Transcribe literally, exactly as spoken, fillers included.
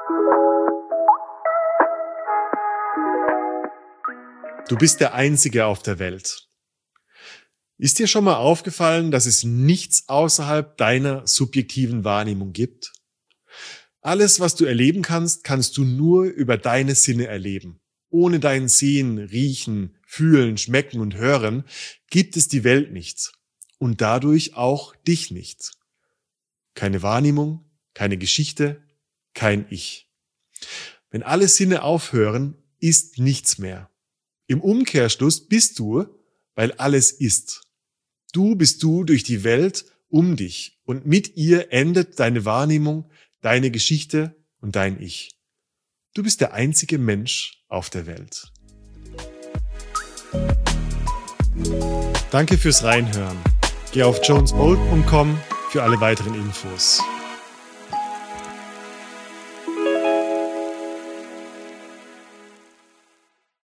Du bist der Einzige auf der Welt. Ist dir schon mal aufgefallen, dass es nichts außerhalb deiner subjektiven Wahrnehmung gibt? Alles, was du erleben kannst, kannst du nur über deine Sinne erleben. Ohne dein Sehen, Riechen, Fühlen, Schmecken und Hören gibt es die Welt nicht und dadurch auch dich nicht. Keine Wahrnehmung, keine Geschichte, kein Ich. Wenn alle Sinne aufhören, ist nichts mehr. Im Umkehrschluss bist du, weil alles ist. Du bist du durch die Welt um dich und mit ihr endet deine Wahrnehmung, deine Geschichte und dein Ich. Du bist der einzige Mensch auf der Welt. Danke fürs Reinhören. Geh auf jones bolt punkt com für alle weiteren Infos.